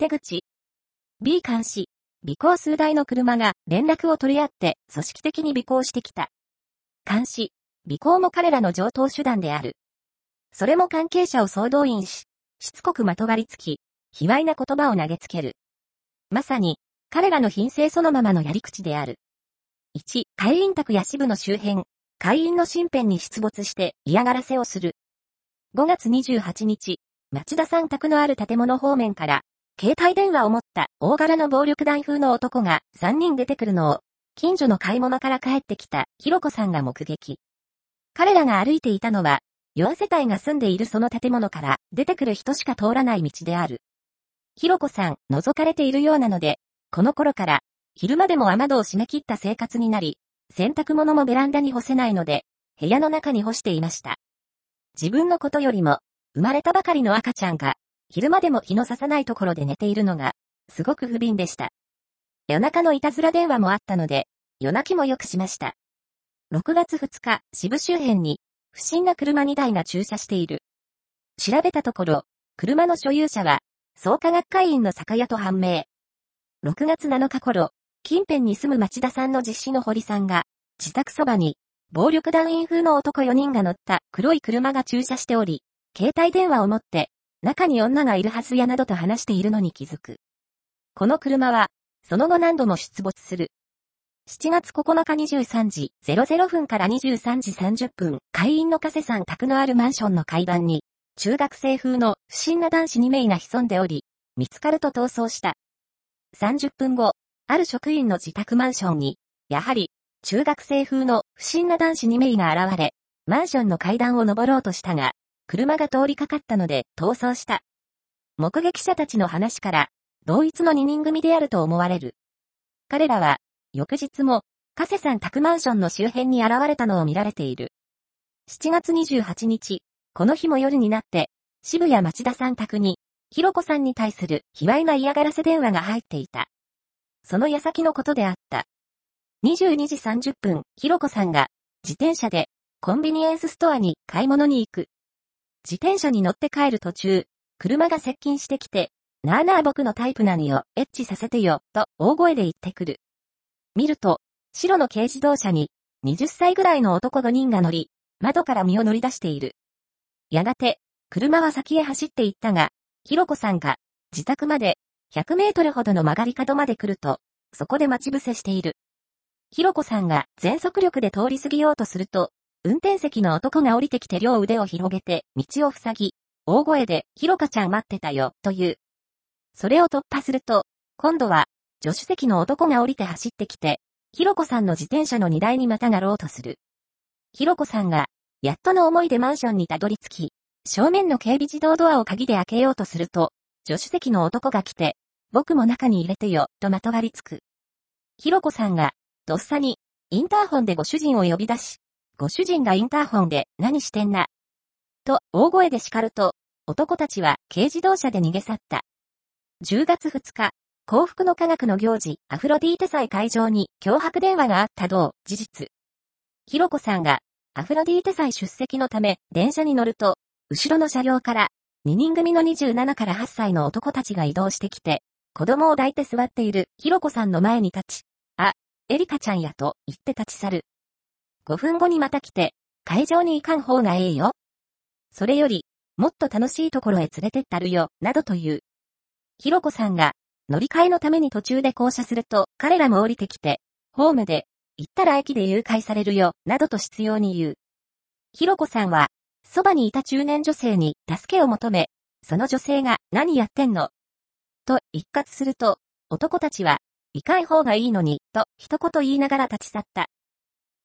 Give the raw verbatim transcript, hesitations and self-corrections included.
手口。B 監視。尾行数台の車が連絡を取り合って組織的に尾行してきた。監視。尾行も彼らの常套手段である。それも関係者を総動員し、しつこくまとわりつき、卑猥な言葉を投げつける。まさに、彼らの品性そのままのやり口である。いち、会員宅や支部の周辺、会員の身辺に出没して嫌がらせをする。ごがつにじゅうはちにち、町田さん宅のある建物方面から、携帯電話を持った大柄の暴力団風の男がさんにん出てくるのを、近所の買い物から帰ってきたひろこさんが目撃。彼らが歩いていたのは、よんせたいが住んでいるその建物から出てくる人しか通らない道である。ひろこさん、覗かれているようなので、この頃から、昼間でも雨戸を閉め切った生活になり、洗濯物もベランダに干せないので、部屋の中に干していました。自分のことよりも、生まれたばかりの赤ちゃんが、昼間でも日の差さないところで寝ているのが、すごく不憫でした。夜中のいたずら電話もあったので、夜泣きもよくしました。ろくがつふつか、渋周辺に、不審な車にだいが駐車している。調べたところ、車の所有者は、創価学会員の酒屋と判明。ろくがつなのか頃、近辺に住む町田さんの実子の堀さんが、自宅そばに、暴力団員風の男よにんが乗った黒い車が駐車しており、携帯電話を持って、中に女がいるはずやなどと話しているのに気づく。この車は、その後何度も出没する。しちがつここのかにじゅうさんじぜろぜろふんからにじゅうさんじさんじゅっぷん、会員の加瀬さん宅のあるマンションの階段に、中学生風の不審な男子にめいが潜んでおり、見つかると逃走した。さんじゅっぷんご、ある職員の自宅マンションに、やはり、中学生風の不審な男子にめいが現れ、マンションの階段を登ろうとしたが、車が通りかかったので逃走した。目撃者たちの話から、同一のににん組であると思われる。彼らは、翌日も、加瀬さん宅マンションの周辺に現れたのを見られている。しちがつにじゅうはちにち、この日も夜になって、渋谷町田さん宅に、ひろこさんに対する卑猥な嫌がらせ電話が入っていた。その矢先のことであった。にじゅうにじさんじゅっぷん、ひろこさんが、自転車で、コンビニエンスストアに買い物に行く。自転車に乗って帰る途中、車が接近してきて、なあなあ僕のタイプなのよ、エッチさせてよ、と大声で言ってくる。見ると、白の軽自動車に、はたちぐらいの男ごにんが乗り、窓から身を乗り出している。やがて、車は先へ走って行ったが、ひろこさんが、自宅まで、ひゃくメートルほどの曲がり角まで来ると、そこで待ち伏せしている。ひろこさんが全速力で通り過ぎようとすると、運転席の男が降りてきて両腕を広げて道を塞ぎ、大声で、ひろかちゃん待ってたよ、という。それを突破すると、今度は、助手席の男が降りて走ってきて、ひろこさんの自転車の荷台にまたがろうとする。ひろこさんが、やっとの思いでマンションにたどり着き、正面の警備自動ドアを鍵で開けようとすると、助手席の男が来て、僕も中に入れてよ、とまとわりつく。ひろこさんが、とっさに、インターホンでご主人を呼び出し、ご主人がインターホンで何してんな。と大声で叱ると、男たちは軽自動車で逃げ去った。じゅうがつふつか、幸福の科学の行事、アフロディーテ祭会場に脅迫電話があった同事実。ひろこさんが、アフロディーテ祭出席のため、電車に乗ると、後ろの車両から、ににん組のにじゅうななからはっさいの男たちが移動してきて、子供を抱いて座っているひろこさんの前に立ち、あ、エリカちゃんやと言って立ち去る。ごふんごにまた来て、会場に行かん方がええよ。それより、もっと楽しいところへ連れてったるよ、などという。ひろこさんが、乗り換えのために途中で降車すると、彼らも降りてきて、ホームで、行ったら駅で誘拐されるよ、などと執拗に言う。ひろこさんは、そばにいた中年女性に助けを求め、その女性が何やってんのと一喝すると、男たちは、行かん方がいいのに、と一言言いながら立ち去った。